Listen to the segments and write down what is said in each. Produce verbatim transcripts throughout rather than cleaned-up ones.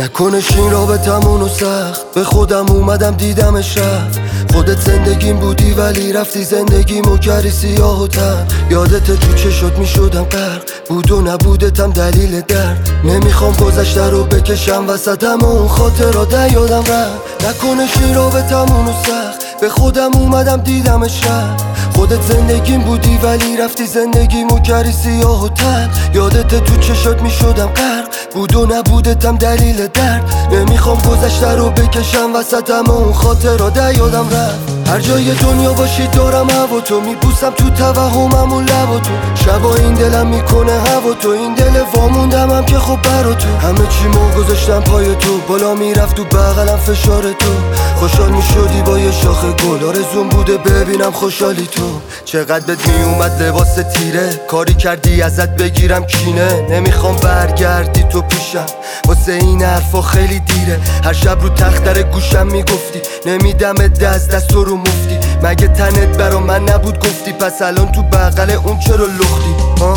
نکنش این رابطمونو سخت، به خودم اومدم دیدم شب. خودت زندگیم بودی ولی رفتی زندگیمو کردی سیاه و تر. یادت تو چشات میشدم غرق، بود و نبودتم دلیل درد. نمیخوام گذشته رو بکشم وسطم و اون خاطرات یادم رفت. نکنش این رابطمونو سخت، به خودم اومدم دیدم شب. خودت زندگیم بودی ولی رفتی زندگیمو کردی سیاه و تر. یادت تو چشات میشدم غرق، بود و نبودتم دلیل درد. نمیخوام گذشته رو بکشم وسطم و اون خاطرات یادم رفت. هر جای دنیا باشی دارم هوا تو، میبوسم تو توهمم اون لبا تو. شبا این دلم میکنه هوا تو، این دل واموندم هم که خب برا تو. همه چی مو گذاشتم پای تو، بالا میرفت تو بغلم فشار تو. خوشحال میشدی با یه شاخه گل، آرزوم بوده ببینم خوشحالی تو. چقدر بهت میومد لباس تیره، کاری کردی ازت بگیرم کینه. نمیخوام برگردی تو پیشم، واسه این حرفا خیلی دیره. هر شب رو تخت در گوشم میگفتی نمیدم دست دست رو مفتی. مگه تنت برا من نبود گفتی، پس الان تو بغل اون چرا لختی؟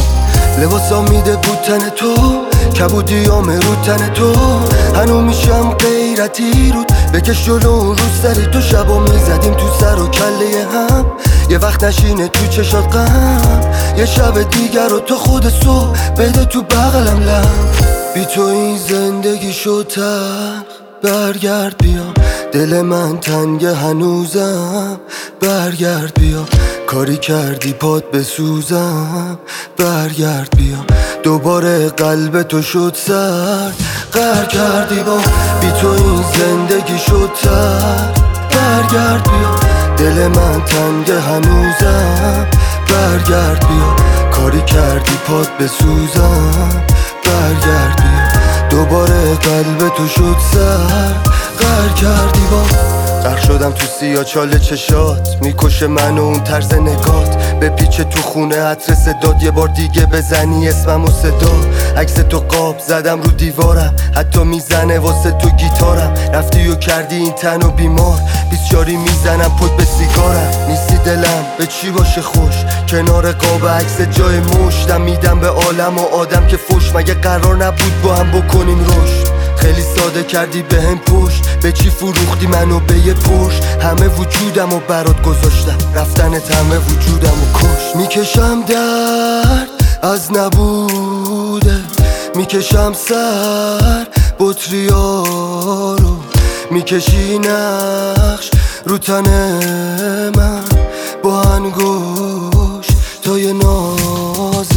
لباسا میده بود تن تو، کبودیام رو تن تو. هنو میشم غیرتی رود، بکش جلو اون روز سری تو. شبا میزدیم تو سر و کله هم، یه وقت نشینه تو چشات غم. یه شب دیگر رو تو خود صبح بده تو بغلم لم. بی تو این زندگی شد تلخ، برگرد بیا. دل من تنگه هنوزم، برگرد بیا. کاری کردی پات بسوزم، برگرد بیا. دوباره قلب تو شد سرد، قهر کردی با. بی تو این زندگی شد تلخ، برگرد بیا. دل من تنگه هنوزم، برگرد بیا. کاری کردی پات بسوزم، برگرد بیا. دوباره قلب تو شد سرد، قهر کردی با. غرق شدم تو سیاه چال چشات، میکشه من و اون طرز نگات. به پیچ تو خونه عطر صداد، یه بار دیگه بزنی اسمم و صدا. عکس تو قاب زدم رو دیوارم، حتی میزنه واسه تو گیتارم. رفتی و کردی این تن و بیمار، بیسچاری میزنم پد به سیگارم. نیستی دلم به چی باشه خوش، کنار قاب عکس جای مشتم. میدم به عالم و آدم که فوش، مگه قرار نبود با هم بکنیم رشد؟ خیلی ساده کردی به هم پشت، به چی فروختی منو به یه پشت. همه وجودم و برات گذاشتم، رفتنت همه وجودم و کش. میکشم درد از نبوده، میکشم سر بطریارو. میکشی نقش رو تن من با انگوش تا یه نازه.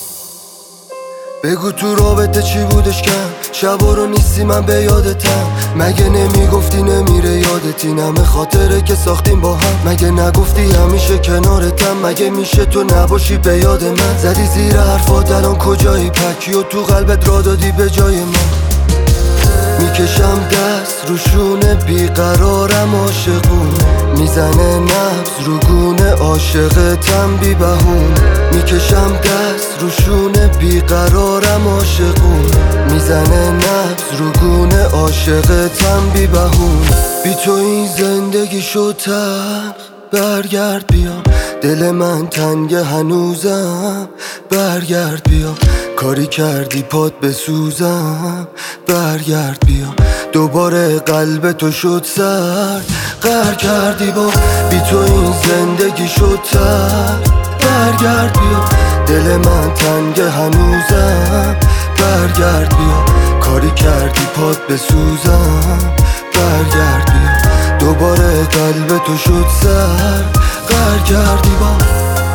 بگو تو رابطه چی بودش کم، شبا رو نیستی من به یادتم. مگه نمیگفتی نمیره یادت این همه خاطره که ساختیم با هم؟ مگه نگفتی همیشه کنارتم؟ مگه میشه تو نباشی به یاد من؟ زدی زیر حرفات الان کجایی؟ پکی و تو قلبت را دادی به جای من. میکشم دست رو شونه بیقرارم عاشقونه، میزنه نبض رو گونه عاشقتم بی بهونه. میکشم دست رو شونه بیقرارم عاشقونه، میزنه نبض رو گونه عاشقتم بی بهونه. بی تو این زندگی شد تلخ، برگرد بیا. دل من تنگه هنوزم، برگرد بیا. کاری کردی پات بسوزم، برگرد بیا. دوباره قلب تو شد سرد، قهر کردی با. بی تو این زندگی شد تلخ، برگرد بیا. دل من تنگه هنوزم، برگرد بیا. کاری کردی پات بسوزم، برگرد بیا. دوباره قلب تو شد سرد، قهر کردی با.